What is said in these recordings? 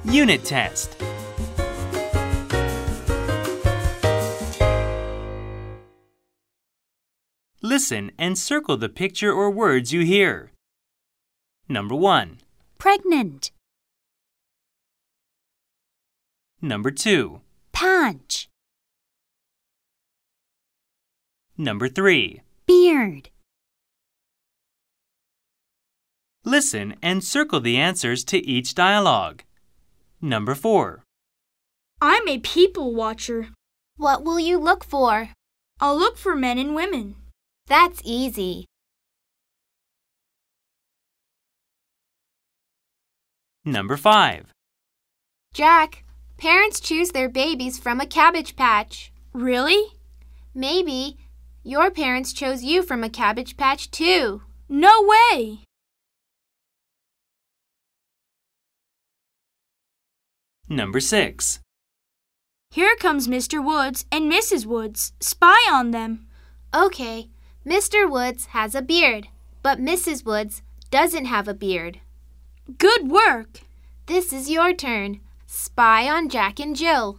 Unit test. Listen and circle the picture or words you hear. Number 1. Pregnant. Number 2. Patch. Number 3. Beard. Listen and circle the answers to each dialogue. Number 4. I'm a people watcher. What will you look for? I'll look for men and women. That's easy. Number 5. Jack, parents choose their babies from a cabbage patch. Really? Maybe your parents chose you from a cabbage patch too. No way! Number 6. Here comes Mr. Woods and Mrs. Woods. Spy on them. Okay, Mr. Woods has a beard, but Mrs. Woods doesn't have a beard. Good work! This is your turn. Spy on Jack and Jill.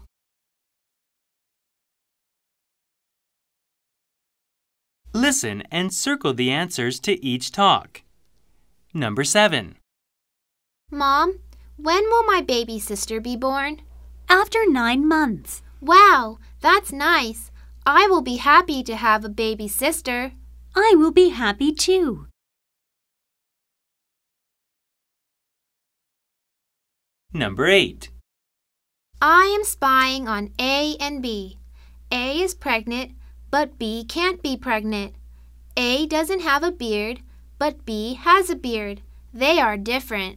Listen and circle the answers to each talk. Number 7. Mom, when will my baby sister be born? After 9 months. Wow, that's nice. I will be happy to have a baby sister. I will be happy too. Number 8. I am spying on A and B. A is pregnant, but B can't be pregnant. A doesn't have a beard, but B has a beard. They are different.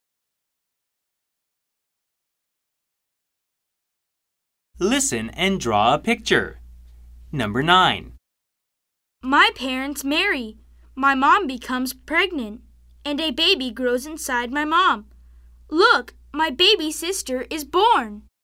Listen and draw a picture. Number 9. My parents marry. My mom becomes pregnant, and a baby grows inside my mom. Look, my baby sister is born.